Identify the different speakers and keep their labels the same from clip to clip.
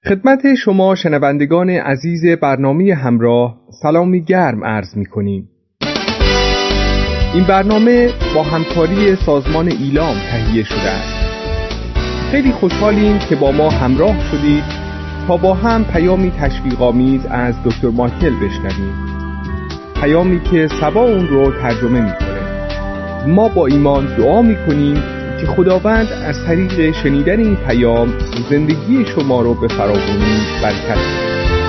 Speaker 1: خدمت شما شنوندگان عزیز برنامه همراه سلامی گرم عرض می کنیم. این برنامه با همکاری سازمان ایلام تهیه شده است. خیلی خوشحالیم که با ما همراه شدید تا با هم پیامی تشویق‌آمیز از دکتر مایکل بشنویم. پیامی که سبا اون رو ترجمه می کنه. ما با ایمان دعا می کنیم که خداوند از طریق شنیدن این پیام زندگی شما رو به فراوانی برکت کنه.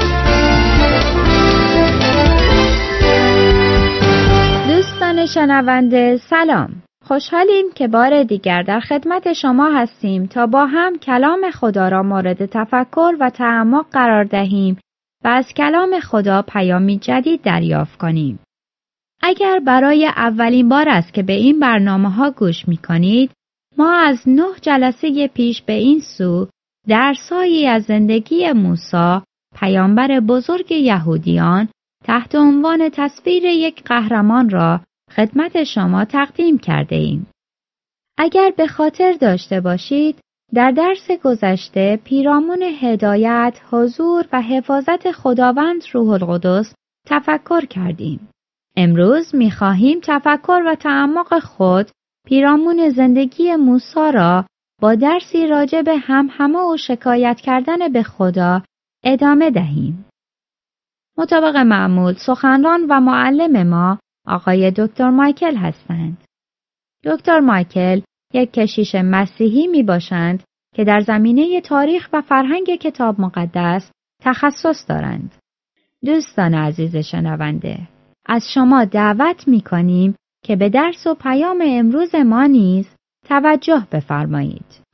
Speaker 2: دوستان شنونده سلام. خوشحالیم که بار دیگر در خدمت شما هستیم تا با هم کلام خدا را مورد تفکر و تعمق قرار دهیم و از کلام خدا پیامی جدید دریافت کنیم. اگر برای اولین بار است که به این برنامه‌ها گوش می‌کنید، ما از 9 جلسه پیش به این سو درسایی از زندگی موسی، پیامبر بزرگ یهودیان، تحت عنوان تصویر یک قهرمان را خدمت شما تقدیم کرده ایم. اگر به خاطر داشته باشید، در درس گذشته پیرامون هدایت، حضور و حفاظت خداوند روح القدس تفکر کردیم. امروز می‌خواهیم تفکر و تعمق خود پیرامون زندگی موسی را با درسی راجع به همهمه و شکایت کردن به خدا ادامه دهیم. مطابق معمول سخنران و معلم ما آقای دکتر مایکل هستند. دکتر مایکل یک کشیش مسیحی می باشند که در زمینه تاریخ و فرهنگ کتاب مقدس تخصص دارند. دوستان عزیز شنونده، از شما دعوت می کنیم که به درس و پیام امروز ما نیز توجه بفرمایید.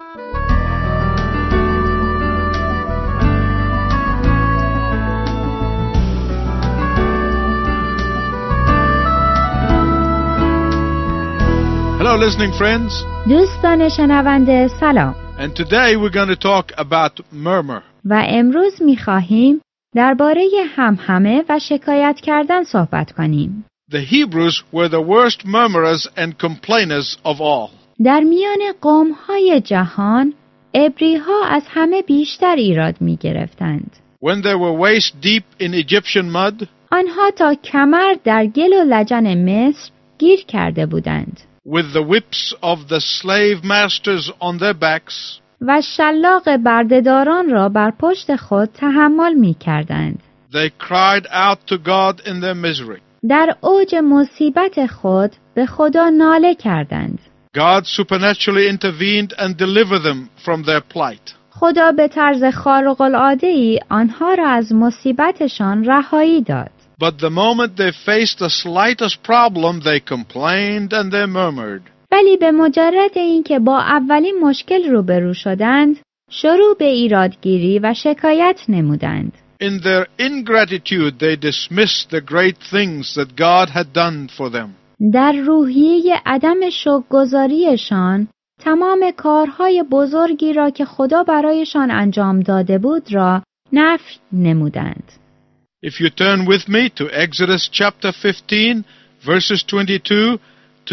Speaker 3: Hello listening friends.
Speaker 2: دوستان شنونده سلام.
Speaker 3: And today we're going to talk about murmur.
Speaker 2: و امروز می‌خواهیم درباره همهمه و شکایت کردن صحبت کنیم.
Speaker 3: The Hebrews were the worst murmurers and complainers of all.
Speaker 2: در میان قوم‌های جهان عبری‌ها از همه بیشتر ایراد می‌گرفتند.
Speaker 3: When they were waist deep in Egyptian mud,
Speaker 2: آنها تا کمر در گل و لجن مصر گیر کرده بودند.
Speaker 3: with the whips of the slave masters on their backs,
Speaker 2: و شلاق بردهداران را بر پشت خود تحمل می‌کردند.
Speaker 3: they cried out to God in their misery.
Speaker 2: در اوج مصیبت خود به خدا ناله کردند.
Speaker 3: God supernaturally intervened and delivered them from their plight.
Speaker 2: خدا به طرز خارق‌العاده‌ای آنها را از مصیبتشان رهایی داد.
Speaker 3: But the moment they faced the slightest problem, they complained and they murmured.
Speaker 2: ولی به مجرد اینکه با اولین مشکل روبرو شدند، شروع به ایرادگیری و شکایت نمودند.
Speaker 3: In their ingratitude, they dismissed the great things that God had done for them.
Speaker 2: در روحیه عدم شکرگزاریشان، تمام کارهای بزرگی را که خدا برایشان انجام داده بود را نفی نمودند.
Speaker 3: If you turn with me to Exodus chapter 15, verses 22 to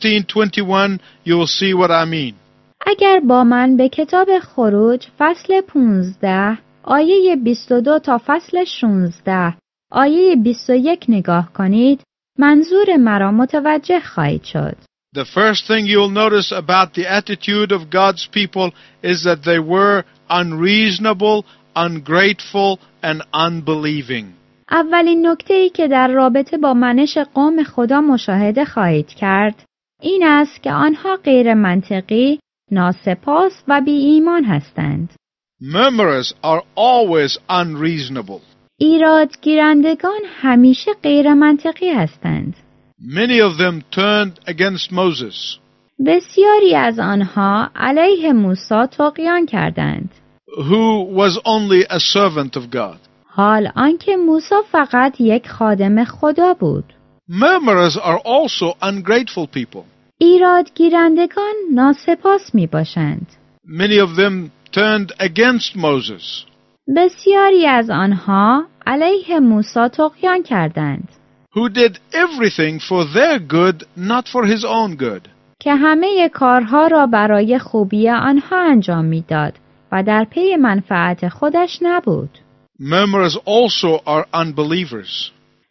Speaker 3: 16:21, you will see what I mean.
Speaker 2: اگر با من به کتاب خروج فصل 15 آیه 22 تا فصل 16 آیه 21 نگاه کنید، منظور مرا متوجه خواهید شد.
Speaker 3: The first thing you'll notice about the attitude of God's people is that they were unreasonable, ungrateful and unbelieving.
Speaker 2: اولین نکته‌ای که در رابطه با منش قوم خدا مشاهده خواهید کرد این است که آنها غیر منطقی، ناسپاس و بی ایمان هستند.
Speaker 3: Murmurers are always unreasonable.
Speaker 2: ایرادگیرندگان همیشه غیر منطقی هستند.
Speaker 3: Many of them turned against Moses,
Speaker 2: بسیاری از آنها علیه موسی طغیان کردند.
Speaker 3: who was only a servant of God.
Speaker 2: حال آنکه موسی فقط یک خادم خدا بود.
Speaker 3: Murmurers are also ungrateful people.
Speaker 2: ایرادگیرندگان ناسپاس می باشند.
Speaker 3: Many of them turned against Moses,
Speaker 2: بسیاری از آنها علیه موسی طغیان کردند
Speaker 3: who did everything for their good, not for his own good.
Speaker 2: که همه کارها را برای خوبی آنها انجام می‌داد و در پی منفعت خودش نبود.
Speaker 3: Murmurers also are unbelievers.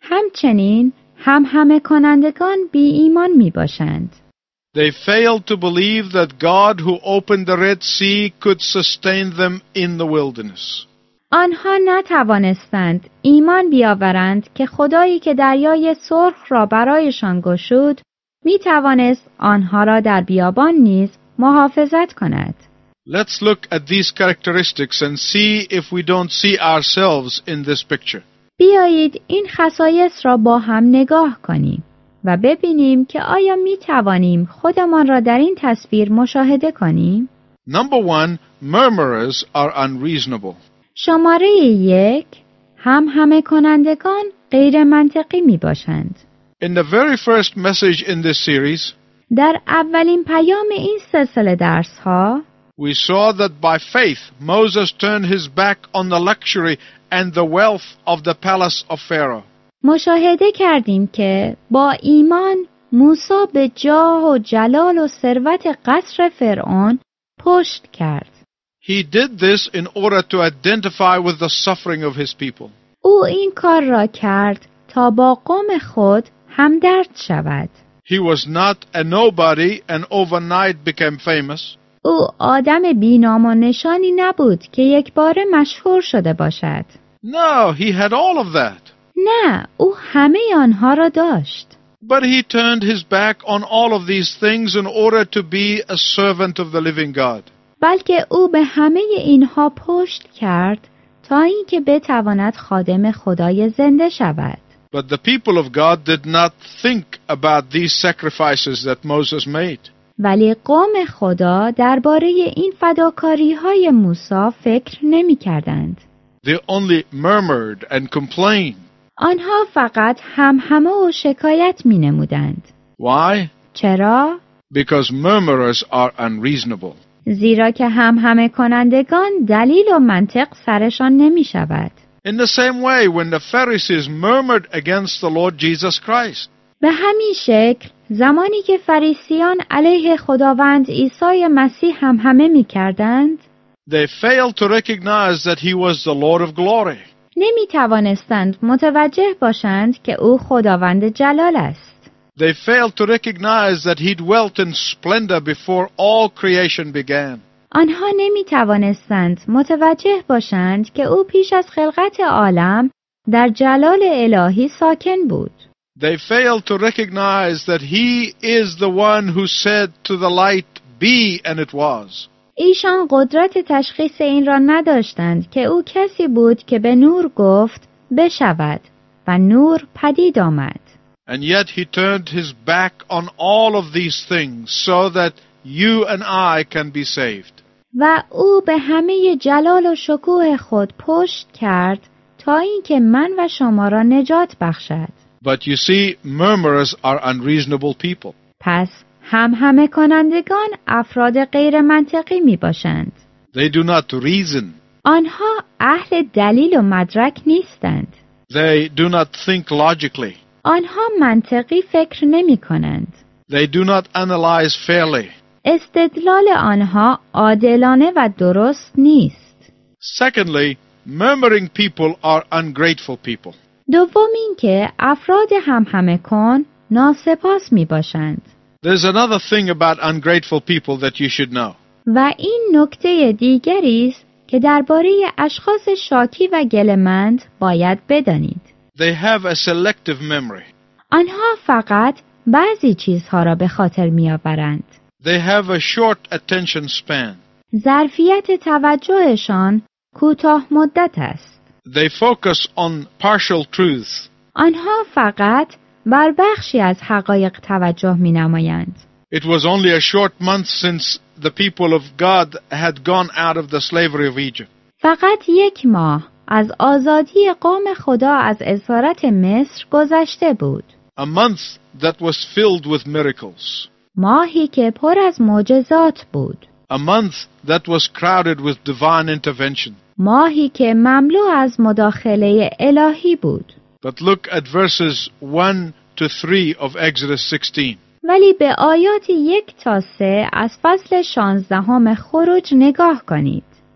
Speaker 2: همچنین همهمه کنندگان بی ایمان می باشند.
Speaker 3: They failed to believe that God who opened the Red Sea could sustain them in the wilderness.
Speaker 2: آنها نتوانستند ایمان بیاورند که خدایی که دریای سرخ را برایشان گشود می توانست آنها را در بیابان نیز محافظت کند.
Speaker 3: Let's look at these characteristics and see if we don't see ourselves in this picture.
Speaker 2: بیایید این خصایص را با هم نگاه کنیم و ببینیم که آیا می توانیم خودمان را در این تصویر مشاهده کنیم؟
Speaker 3: Number 1, murmurers are unreasonable.
Speaker 2: شماره 1 همهمه کنندگان غیر منطقی می باشند.
Speaker 3: In the very first message in this series,
Speaker 2: در اولین پیام این سلسله درس ها
Speaker 3: we saw that by faith Moses turned his back on the luxury and the wealth of the palace of Pharaoh.
Speaker 2: مشاهده کردیم که با ایمان موسی به جاه و جلال و ثروت قصر فرعون پشت کرد.
Speaker 3: He did this in order to identify with the suffering of his people.
Speaker 2: او این کار را کرد تا با قوم خود همدرد شود.
Speaker 3: He was not a nobody and overnight became famous.
Speaker 2: او آدم بی‌نام و نشانی نبود که یک باره مشهور شده باشد.
Speaker 3: No, he had all of that.
Speaker 2: نه، او همه آنها را داشت.
Speaker 3: But he turned his back on all of these things in order to be a servant of the living God.
Speaker 2: بلکه او به همه اینها پشت کرد تا اینکه بتواند خادم خدای زنده شود.
Speaker 3: But the people of God did not think about these sacrifices that Moses made.
Speaker 2: ولی قوم خدا درباره این فداکاری‌های موسی فکر نمی‌کردند.
Speaker 3: They only murmured and complained.
Speaker 2: آنها فقط همهمه و شکایت می‌نمودند.
Speaker 3: Why?
Speaker 2: چرا؟
Speaker 3: Because murmurers are unreasonable.
Speaker 2: زیرا که همهمه کنندگان دلیل و منطق سرشان نمی‌شود.
Speaker 3: In the same way, when the Pharisees murmured against the Lord Jesus Christ,
Speaker 2: به همین شکل زمانی که فریسیان علیه خداوند عیسی مسیح همهمه می‌کردند،
Speaker 3: they failed to recognize that he was the Lord of glory.
Speaker 2: نمی‌توانستند متوجه باشند که او خداوند جلال است.
Speaker 3: They failed to recognize that he dwelt in splendor before all creation began.
Speaker 2: آنها نمی‌توانستند متوجه باشند که او پیش از خلقت عالم در جلال الهی ساکن بود.
Speaker 3: They failed to recognize that he is the one who said to the light, be, and it was.
Speaker 2: ایشان قدرت تشخیص این را نداشتند که او کسی بود که به نور گفت بشود و نور پدید آمد.
Speaker 3: And yet he turned his back on all of these things so that you and I can be saved.
Speaker 2: و او به همه جلال و شکوه خود پشت کرد تا اینکه من و شما را نجات بخشد.
Speaker 3: But you see, murmurers are unreasonable people.
Speaker 2: پس همهمه کنندگان افراد غیر منطقی می باشند.
Speaker 3: They do not reason.
Speaker 2: آنها اهل دلیل و مدرک نیستند.
Speaker 3: They do not think logically.
Speaker 2: آنها منطقی فکر نمی کنند.
Speaker 3: They do not analyze fairly.
Speaker 2: استدلال آنها عادلانه و درست نیست.
Speaker 3: Secondly, murmuring people are ungrateful people.
Speaker 2: دوم اینکه افراد همهمه کن ناسپاس می باشند.
Speaker 3: There's another thing about ungrateful people that you should know.
Speaker 2: و این نکته دیگری است که درباره اشخاص شاکی و گله‌مند باید بدانید.
Speaker 3: They have a selective memory.
Speaker 2: آنها فقط بعضی چیزها را به خاطر می‌آورند.
Speaker 3: They have a short attention span.
Speaker 2: ظرفیت توجهشان کوتاه مدت است.
Speaker 3: They focus on partial truths.
Speaker 2: آنها فقط بر بخشی از حقایق توجه می‌نمایند.
Speaker 3: It was only a short month since the people of God had gone out of the slavery of Egypt.
Speaker 2: فقط 1 ماه از آزادی قوم خدا از اسارت مصر گذشته بود.
Speaker 3: A month that was filled with miracles.
Speaker 2: ماهی که پر از معجزات بود.
Speaker 3: A month that was crowded with divine intervention.
Speaker 2: ماهی که مملو از مداخله الهی بود.
Speaker 3: But look at verses 1 to 3 of Exodus 16.
Speaker 2: ولی به آیات 1 تا 3 از فصل 16 خروج نگاه کنید.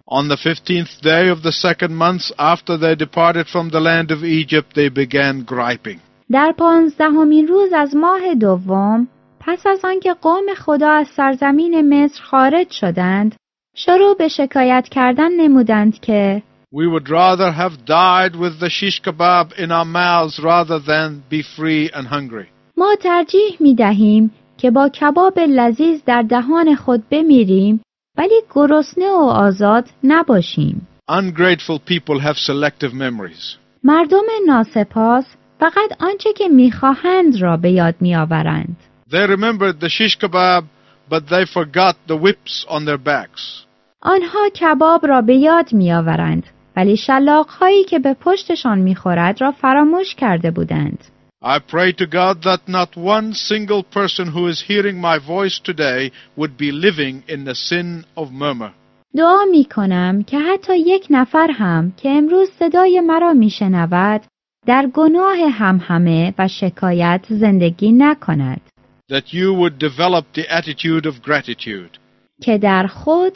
Speaker 3: On the 15th day of the second month after they departed from the land of Egypt, they began griping.
Speaker 2: در 15مین روز از ماه دوم پس از آنکه قوم خدا از سرزمین مصر خارج شدند، شروع به شکایت کردن نمودند که
Speaker 3: We would rather have died with the shish kebab in our mouths rather than be free and hungry.
Speaker 2: ما ترجیح می دهیم که با کباب لذیذ در دهان خود بمیریم ولی گرسنه و آزاد نباشیم.
Speaker 3: Ungrateful people have selective memories.
Speaker 2: مردم ناسپاس فقط آنچه که می‌خواهند را به یاد می‌آورند.
Speaker 3: They remembered the shish kebab, but they forgot the whips on their backs.
Speaker 2: آنها کباب را به یاد می‌آورند ولی شلاق‌هایی که به پشتشان می‌خورد را فراموش کرده بودند.
Speaker 3: I pray to God that not one single person who is hearing my voice today would be living in the sin of murmur.
Speaker 2: دعا می‌کنم که حتی یک نفر هم که امروز صدای مرا می‌شنود در گناه همهمه و شکایت زندگی نکند.
Speaker 3: That you would develop the attitude of gratitude.
Speaker 2: که در خود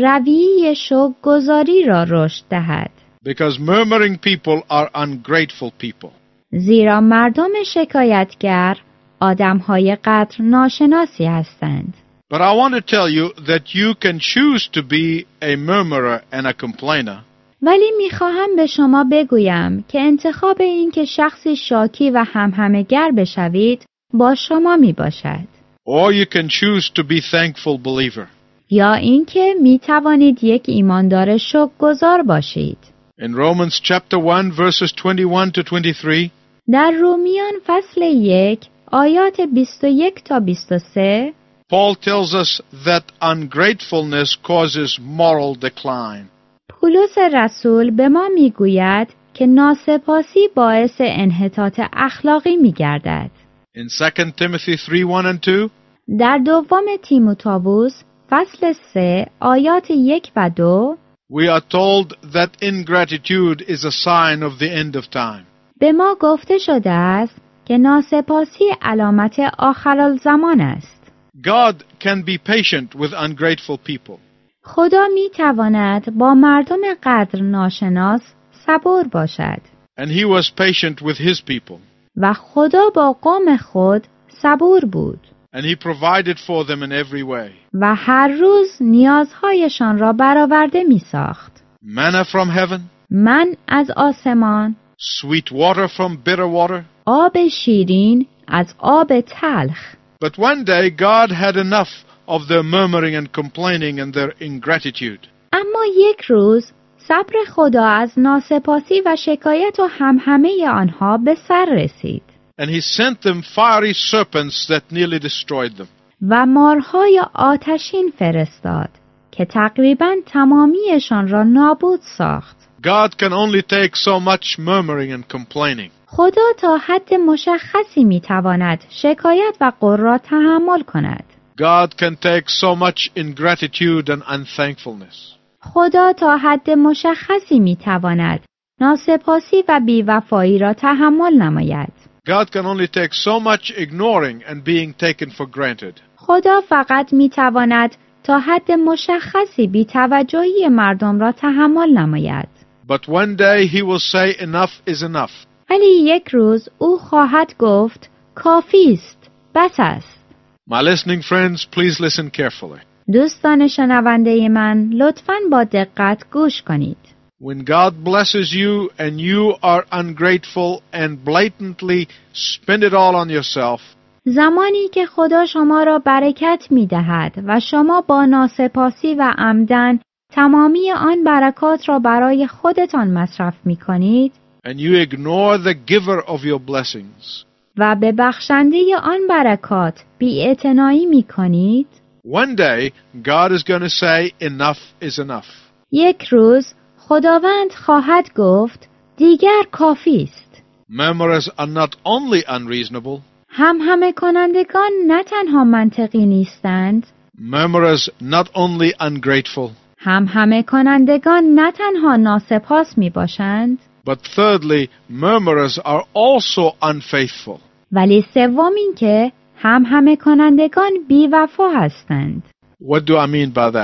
Speaker 2: رویه شکرگزاری را رشد دهد.
Speaker 3: Because murmuring people are ungrateful people.
Speaker 2: زیرا مردم شکایتگر آدم‌های قدر ناشناسی هستند.
Speaker 3: But I want to tell you that you can choose to be a murmurer and a complainer.
Speaker 2: ولی می‌خواهم به شما بگویم که انتخاب این که شخصی شاکی و همهمه‌گر بشوید با شما میباشد.
Speaker 3: Or you can choose to be thankful believer.
Speaker 2: یا اینکه میتوانید یک ایماندار شکرگزار باشید.
Speaker 3: In Romans chapter 1 verses 21 to 23,
Speaker 2: در رومیان فصل 1 آیات 21 تا 23
Speaker 3: Paul tells us that ungratefulness causes moral decline.
Speaker 2: پولس رسول به ما میگوید که ناسپاسی باعث انحطاط اخلاقی میگردد.
Speaker 3: In 2 Timothy 3:1 and 2,
Speaker 2: در دوم تیموتائوس فصل 3 آیات 1 و 2
Speaker 3: we are told that ingratitude is a sign of the end of time.
Speaker 2: به ما گفته شده است که ناسپاسی علامت آخرالزمان است.
Speaker 3: God can be patient with ungrateful people.
Speaker 2: خدا می تواند با مردم قدر ناشناس صبور باشد.
Speaker 3: And he was patient with his people.
Speaker 2: و خدا با قوم خود صبور بود.
Speaker 3: And he provided for them in every way.
Speaker 2: و هر روز نیازهایشان را برآورده می ساخت.
Speaker 3: Manna from heaven,
Speaker 2: من از آسمان،
Speaker 3: sweet water from bitter water.
Speaker 2: آب شیرین از آب تلخ.
Speaker 3: But one day God had enough of their murmuring and complaining and their ingratitude.
Speaker 2: اما یک روز صبر خدا از ناسپاسی و شکایت و همهمه آنها به سر رسید.
Speaker 3: And he sent them fiery serpents that nearly destroyed them.
Speaker 2: و مارهای آتشین فرستاد که تقریباً تمامیشان را نابود ساخت.
Speaker 3: God can only take so much murmuring and complaining.
Speaker 2: خدا تا حد مشخصی میتواند شکایت و غر را تحمل کند.
Speaker 3: God can take so much ingratitude and unthankfulness.
Speaker 2: خدا تا حد مشخصی میتواند ناسپاسی و بیوفایی را تحمل نماید.
Speaker 3: God can only take so much ignoring and being taken for granted.
Speaker 2: خدا فقط میتواند تا حد مشخصی بی‌توجهی مردم را تحمل نماید.
Speaker 3: But one day he will say enough is enough.
Speaker 2: ولی یک روز او خواهد گفت کافی است، بس است.
Speaker 3: My listening friends, please listen carefully.
Speaker 2: دوستان شنونده من لطفاً با دقت گوش کنید.
Speaker 3: When God blesses you and you are ungrateful and blatantly spend it all on yourself,
Speaker 2: زمانی که خدا شما را برکت می دهد و شما با ناسپاسی و عمدن تمامی آن برکات را برای خودتان مصرف می کنید
Speaker 3: and you ignore the giver of your blessings,
Speaker 2: و به بخشنده آن برکات بی‌اعتنایی می کنید،
Speaker 3: one day God is going to say enough is enough.
Speaker 2: یک روز خداوند خواهد گفت دیگر کافی است.
Speaker 3: Murmurers are not only unreasonable,
Speaker 2: همهمه کنندگان نه تنها منطقی نیستند،
Speaker 3: murmurers not only ungrateful,
Speaker 2: همهمه کنندگان نه تنها ناسپاس می باشند،
Speaker 3: but thirdly, murmurers are also unfaithful.
Speaker 2: ولی سوم این که همهمه کنندگان بی‌وفا هستند.
Speaker 3: What do I mean by that?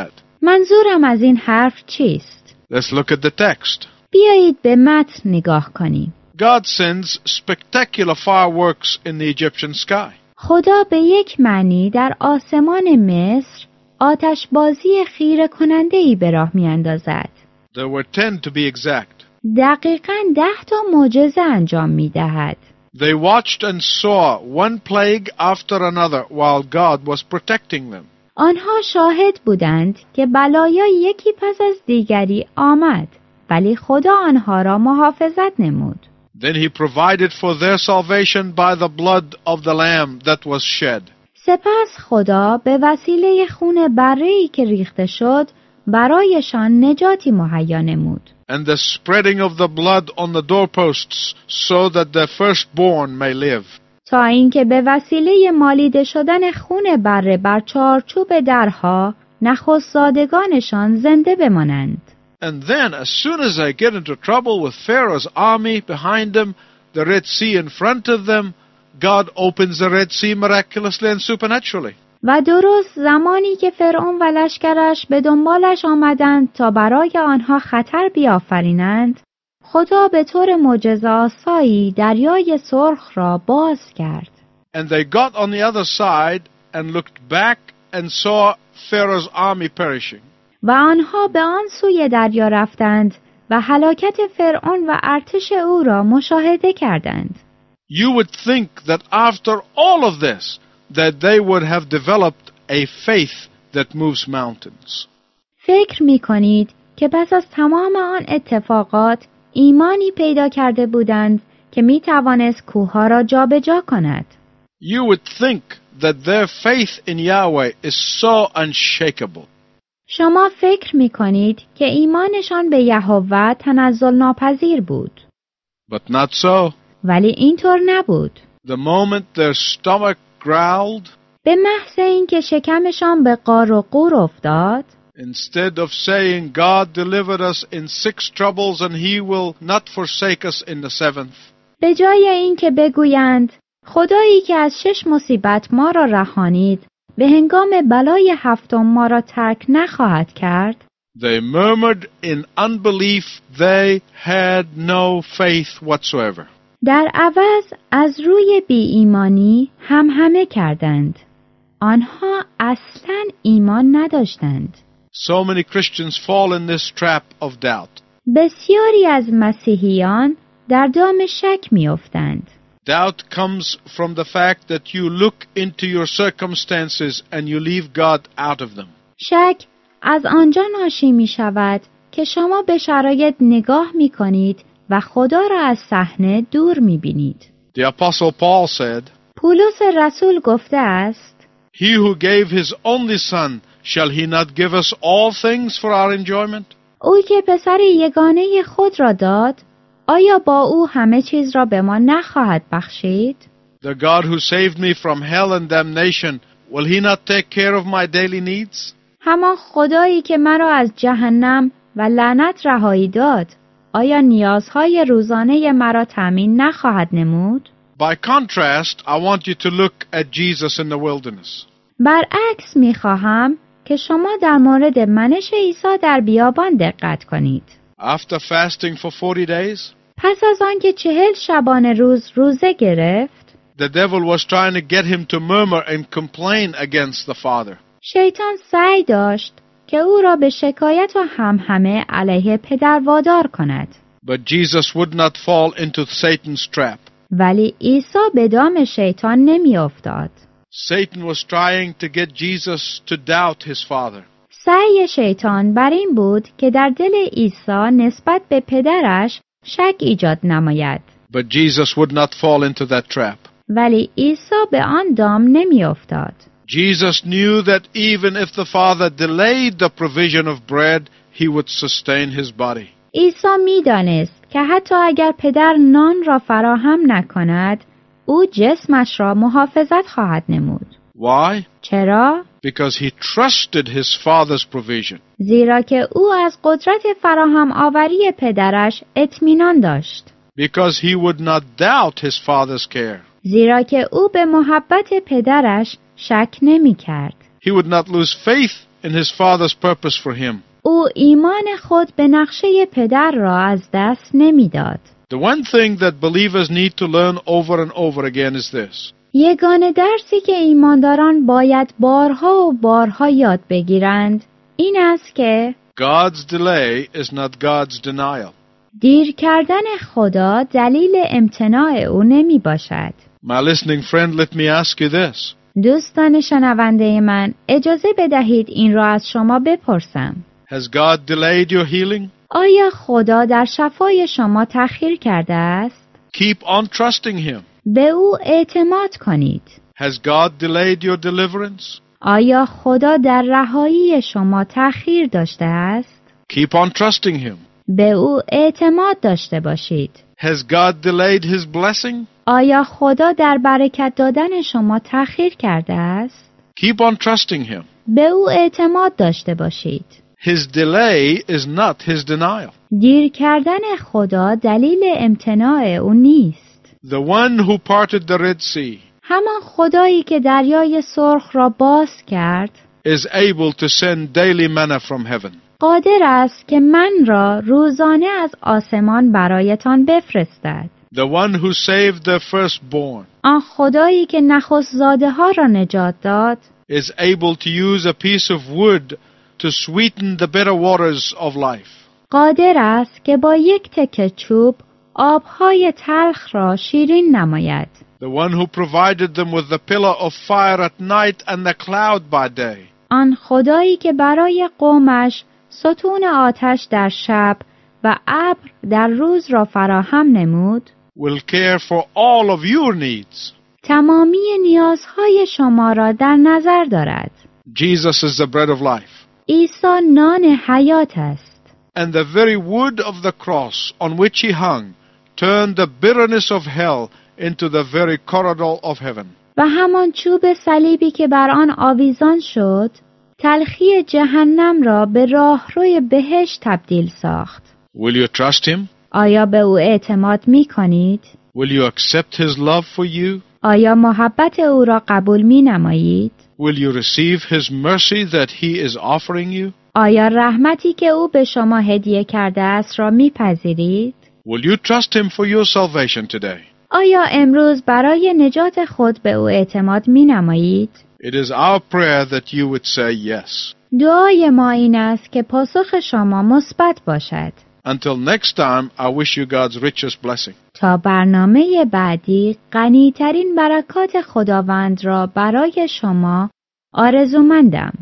Speaker 2: منظورم از این حرف چیست؟
Speaker 3: Let's look at the text.
Speaker 2: بیایید به متن نگاه کنیم.
Speaker 3: God sends spectacular fireworks in the Egyptian sky.
Speaker 2: خدا به یک معنی در آسمان مصر آتشبازی خیره کننده‌ای به راه می‌اندازد.
Speaker 3: There were 10 to be exact.
Speaker 2: دقیقاً 10 تا معجزه انجام می‌دهد.
Speaker 3: They watched and saw one plague after another while God was protecting them.
Speaker 2: آنها شاهد بودند که بلایا یکی پس از دیگری آمد، ولی خدا آنها را محافظت نمود.
Speaker 3: Then he provided for their salvation by the blood of the lamb that was shed.
Speaker 2: سپس خدا به وسیله خون بره‌ای که ریخته شد برایشان نجاتی مهیا نمود.
Speaker 3: And the spreading of the blood on the doorposts so that the firstborn may live.
Speaker 2: تا اینکه به وسیله مالیده شدن خون بره بر چارچوب درها نخستزادگانشان زنده بمانند.
Speaker 3: And then as soon as they get into trouble with Pharaoh's army behind them, the Red Sea in front of them, God opens the Red Sea miraculously and supernaturally.
Speaker 2: و درست زمانی که فرعون و لشکرش به دنبالش آمدند تا برای آنها خطر بیافرینند، خدا به طور معجزه‌آسایی دریای سرخ را باز کرد.
Speaker 3: And they got on the other side and looked back and saw Pharaoh's army perishing.
Speaker 2: و آنها به آن سوی دریا رفتند و هلاکت فرعون و ارتش او را مشاهده کردند.
Speaker 3: You would think that after all of this, that they would have developed a faith that moves mountains.
Speaker 2: فکر می کنید که پس از تمام آن اتفاقات ایمانی پیدا کرده بودند که می توانست کوهها را جابجا کند.
Speaker 3: You would think that their faith in Yahweh is so unshakable.
Speaker 2: شما فکر می کنید که ایمانشان به یهوه تنزل ناپذیر بود.
Speaker 3: But not so.
Speaker 2: ولی اینطور نبود.
Speaker 3: The moment their stomach growled,
Speaker 2: به محض اینکه شکمشان به قار و قور افتاد،
Speaker 3: instead of saying God delivered us in 6 troubles and he will not forsake us in the 7th,
Speaker 2: به jای اینکه بگویند خدایی که از 6 مصیبت ما را رهانید به هنگام بلای 7 ما را ترک نخواهد کرد،
Speaker 3: they murmured in unbelief. They had no faith whatsoever.
Speaker 2: در عوض از روی بی ایمانی همهمه کردند. آنها اصلاً ایمان نداشتند.
Speaker 3: So many Christians fall in this trap of doubt.
Speaker 2: بسیاری از مسیحیان در دام شک می‌افتند.
Speaker 3: Doubt comes from the fact that you look into your circumstances and you leave God out of them.
Speaker 2: شک از آنجا ناشی می‌شود که شما به شرایط نگاه می‌کنید و خدا را از صحنه دور می‌بینید.
Speaker 3: The Apostle Paul said,
Speaker 2: پولس رسول گفته است:
Speaker 3: He who gave his only son, shall he not give us all things for our enjoyment?
Speaker 2: او که پسر یگانه خود را داد، آیا با او همه چیز را به ما نخواهد بخشید؟
Speaker 3: The God who saved me from hell and damnation, will he not take care of my daily needs?
Speaker 2: همان خدایی که مرا از جهنم و لعنت رهایی داد، آیا نیازهای روزانه مرا تامین نخواهد نمود؟
Speaker 3: By contrast, I want you to look at Jesus in the wilderness.
Speaker 2: برعکس می‌خواهم که شما در مورد منش عیسی در بیابان دقت کنید.
Speaker 3: After fasting for 40 days,
Speaker 2: پس از آنکه 40 شبانه روز روزه گرفت،
Speaker 3: the devil was trying to get him to murmur and complain against the Father.
Speaker 2: شیطان سعی داشت که او را به شکایت و همهمه علیه پدر وادار کند.
Speaker 3: But Jesus would not fall into Satan's trap.
Speaker 2: ولی عیسی به دام شیطان نمی افتاد.
Speaker 3: Satan was trying to get Jesus to doubt his Father.
Speaker 2: سعی شیطان بر این بود که در دل عیسی نسبت به پدرش شک ایجاد نماید.
Speaker 3: But Jesus would not fall into that trap.
Speaker 2: ولی عیسی به آن دام نمی افتاد.
Speaker 3: Jesus knew that even if the Father delayed the provision of bread, he would sustain his body.
Speaker 2: عیسی می دانست که حتی اگر پدر نان را فراهم نکند، او جسمش را محافظت خواهد نمود.
Speaker 3: Why?
Speaker 2: چرا؟
Speaker 3: Because he trusted his Father's provision.
Speaker 2: زیرا که او از قدرت فراهم آوری پدرش اطمینان داشت.
Speaker 3: Because he would not doubt his Father's care.
Speaker 2: زیرا که او به محبت پدرش شک نمی کرد.
Speaker 3: He would not lose faith in his Father's purpose for him.
Speaker 2: او ایمان خود به نقشه پدر را از دست نمیداد.
Speaker 3: The one thing that believers need to learn over and over again is this.
Speaker 2: یگانه درسی که ایمانداران باید بارها و بارها یاد بگیرند این است که
Speaker 3: God's delay is not God's denial.
Speaker 2: دیر کردن خدا دلیل امتناع او نمی باشد.
Speaker 3: My listening friend, let me ask you this.
Speaker 2: دوستان شنونده من، اجازه بدهید این را از شما بپرسم.
Speaker 3: Has God delayed your healing?
Speaker 2: آیا خدا در شفای شما تأخیر کرده است؟
Speaker 3: Keep on trusting him.
Speaker 2: به او اعتماد کنید.
Speaker 3: Has God delayed your deliverance?
Speaker 2: آیا خدا در رهایی شما تأخیر داشته است؟
Speaker 3: Keep on trusting him.
Speaker 2: به او اعتماد داشته باشید.
Speaker 3: Has God delayed his blessing?
Speaker 2: آیا خدا در برکت دادن شما تأخیر کرده است؟
Speaker 3: Keep on trusting him.
Speaker 2: به او اعتماد داشته باشید.
Speaker 3: His delay is not his denial.
Speaker 2: دیر کردن خدا دلیل امتناع او نیست.
Speaker 3: The one who parted the Red Sea
Speaker 2: همان خدایی که دریای سرخ را باز کرد
Speaker 3: is able to send daily manna from heaven.
Speaker 2: قادر است که من را روزانه از آسمان برایتان بفرستد.
Speaker 3: The one who saved the firstborn
Speaker 2: آن خدایی که نخست زاده ها را نجات داد
Speaker 3: is able to use a piece of wood to sweeten the bitter waters of life.
Speaker 2: قادر است که با یک تکه چوب آبهای تلخ را شیرین نماید.
Speaker 3: The one who provided them with the pillar of fire at night and the cloud by day
Speaker 2: آن خدایی که برای قومش ستون آتش در شب و ابر در روز را فراهم نمود
Speaker 3: will care for all of your needs.
Speaker 2: تمامی نیازهای شما را در نظر دارد.
Speaker 3: Jesus is the bread of life.
Speaker 2: عیسی نان حیات است.
Speaker 3: And the very wood of the cross on which he hung turned the bitterness of hell into the very corridor of heaven.
Speaker 2: و همان چوب صلیبی که بر آن آویزان شد تلخی جهنم را به راهروی بهشت تبدیل ساخت.
Speaker 3: Will you trust him?
Speaker 2: آیا به او اعتماد می کنید؟
Speaker 3: Will you accept his love for you?
Speaker 2: آیا محبت او را قبول می نمایید؟
Speaker 3: Will you receive his mercy that he is offering you?
Speaker 2: آیا رحمتی که او به شما هدیه کرده است را می پذیرید؟
Speaker 3: Will you trust him for your salvation today?
Speaker 2: آیا امروز برای نجات خود به او اعتماد می نمایید؟
Speaker 3: It is our prayer that you would say yes.
Speaker 2: دعای ما این است که پاسخ شما مثبت باشد.
Speaker 3: Until next time, I wish you God's richest blessing.
Speaker 2: تا برنامه بعدی غنی‌ترین برکات خداوند را برای شما آرزومندم.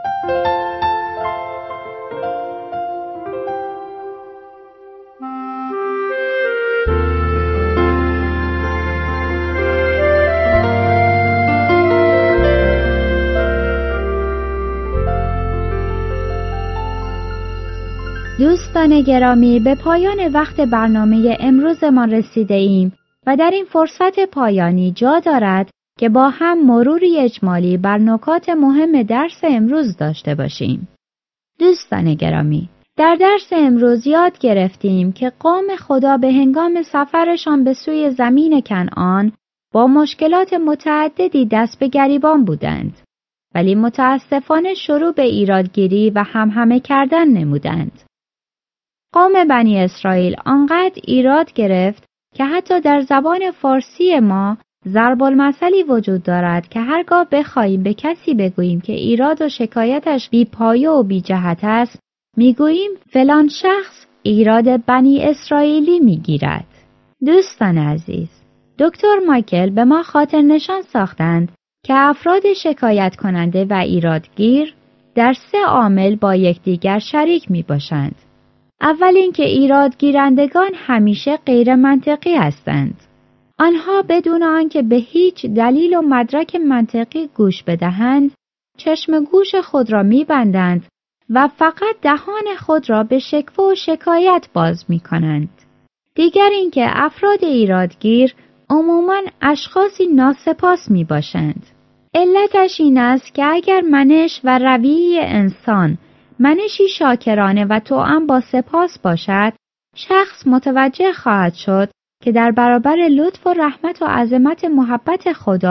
Speaker 2: دوستان گرامی، به پایان وقت برنامه امروز ما رسیده ایم و در این فرصت پایانی جا دارد که با هم مروری اجمالی بر نکات مهم درس امروز داشته باشیم. دوستان گرامی، در درس امروز یاد گرفتیم که قوم خدا به هنگام سفرشان به سوی زمین کنعان با مشکلات متعددی دست به گریبان بودند، ولی متاسفانه شروع به ایرادگیری و همهمه کردن نمودند. قوم بنی اسرائیل آنقدر ایراد گرفت که حتی در زبان فارسی ما ضرب المثلی وجود دارد که هرگاه بخواهیم به کسی بگوییم که ایراد و شکایتش بی پایه و بی جهت است، میگوییم فلان شخص ایراد بنی اسرائیلی میگیرد. دوستان عزیز، دکتر مایکل به ما خاطر نشان ساختند که افراد شکایت کننده و ایرادگیر در 3 عامل با یکدیگر شریک می باشند. اول اینکه ایرادگیرندگان همیشه غیر منطقی هستند. آنها بدون آنکه به هیچ دلیل و مدرک منطقی گوش بدهند، چشم گوش خود را می‌بندند و فقط دهان خود را به شکوه و شکایت باز می‌کنند. دیگر اینکه افراد ایرادگیر عموماً اشخاصی ناسپاس می‌باشند. علتش این است که اگر منش و رویه انسان منشی شاکرانه و توأم با سپاس باشد، شخص متوجه خواهد شد که در برابر لطف و رحمت و عظمت محبت خدا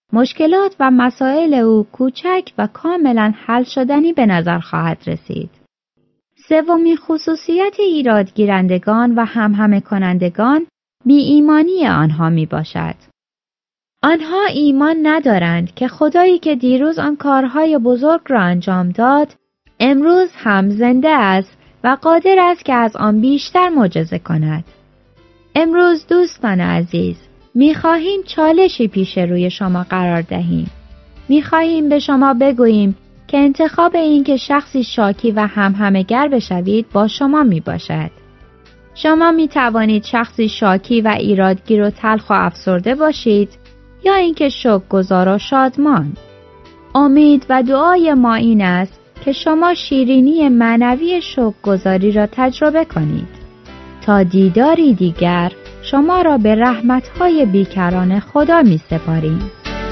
Speaker 2: مشکلات و مسائل او کوچک و کاملا حل شدنی به نظر خواهد رسید. سومین خصوصیت ایرادگیرندگان و همهمه کنندگان بی ایمانی آنها می باشد. آنها ایمان ندارند که خدایی که دیروز آن کارهای بزرگ را انجام داد، امروز هم زنده است و قادر است که از آن بیشتر معجزه کند. امروز دوستان عزیز، می‌خواهیم چالشی پیش روی شما قرار دهیم. می‌خواهیم به شما بگوییم که انتخاب این که شخصی شاکی و همهمه‌گر بشوید با شما میباشد. شما میتوانید شخصی شاکی و ایرادگیر و تلخ و افسرده باشید یا اینکه شکرگزار و شادمان. امید و دعای ما این است که شما شیرینی معنوی شکرگزاری را تجربه کنید. تا دیداری دیگر شما را به رحمت‌های بیکران خدا می‌سپاریم.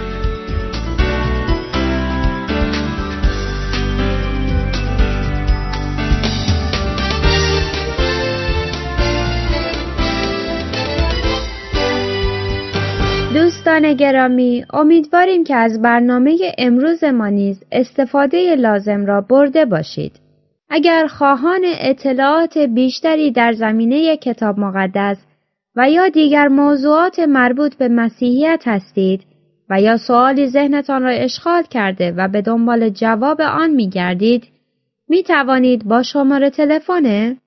Speaker 2: دوستان گرامی، امیدواریم که از برنامه امروز ما نیز استفاده لازم را برده باشید. اگر خواهان اطلاعات بیشتری در زمینه کتاب مقدس و یا دیگر موضوعات مربوط به مسیحیت هستید و یا سوالی ذهنتان را اشغال کرده و به دنبال جواب آن می‌گردید، می‌توانید با شماره تلفن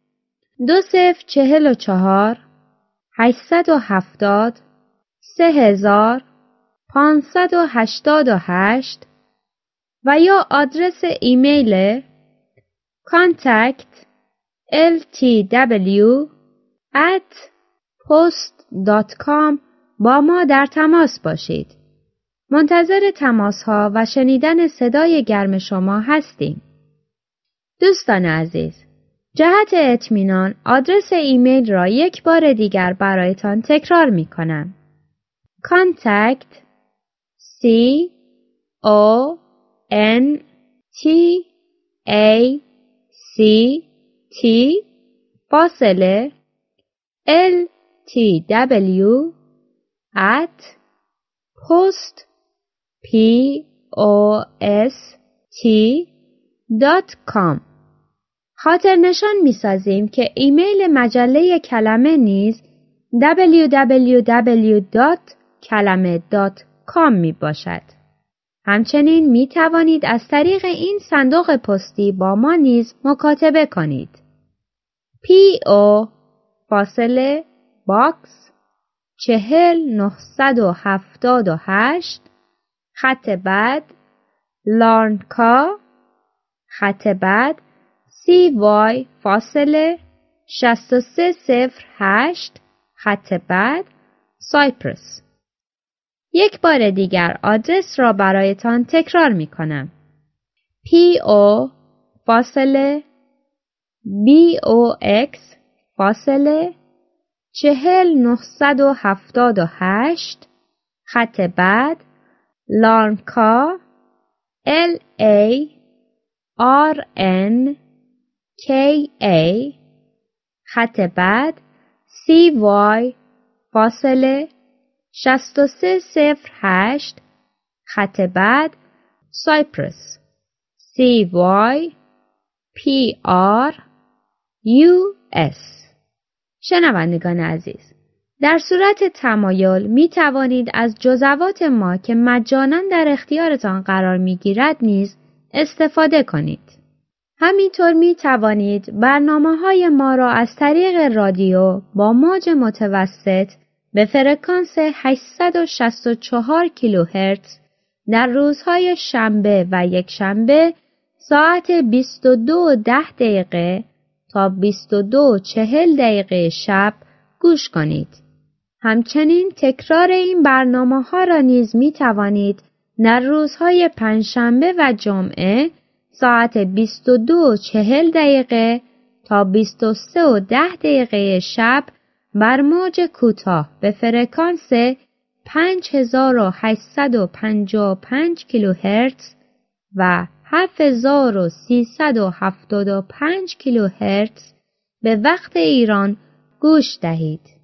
Speaker 2: 2044 870 3588 و یا آدرس ایمیل contact@post.com با ما در تماس باشید. منتظر تماس ها و شنیدن صدای گرم شما هستیم. دوستان عزیز، جهت اطمینان آدرس ایمیل را یک بار دیگر برایتان تکرار می کنم. contact LTW@post.com. خاطر نشان می سازیم که ایمیل مجله کلمه نیز www.kalame.com می باشد. همچنین می توانید از طریق این صندوق پستی با ما نیز مکاتبه کنید. P.O. فاصله باکس 40978 خط بعد لارنکا خط بعد CY فاصله 6308 خط بعد سایپرس. یک بار دیگر آدرس را برایتان تکرار می کنم. P.O. فاصله BOX فاصله 40978 خط بعد لارنکا LARNKA خط بعد CY فاصله 6308 خط بعد سایپرس CYPRUS. شنوندگان عزیز، در صورت تمایل می توانید از جزوات ما که مجانا در اختیارتان قرار می گیرد نیز استفاده کنید. همینطور می توانید برنامه‌های ما را از طریق رادیو با موج متوسط به فرکانس 864 کیلوهرتز در روزهای شنبه و یکشنبه ساعت 22:10 تا 22:40 شب گوش کنید. همچنین تکرار این برنامه‌ها را نیز می توانید در روزهای پنجشنبه و جمعه ساعت 22:40 تا 23:10 شب بر موج کوتاه به فرکانس 5855 کیلوهرتز و 7375 کیلوهرتز به وقت ایران گوش دهید.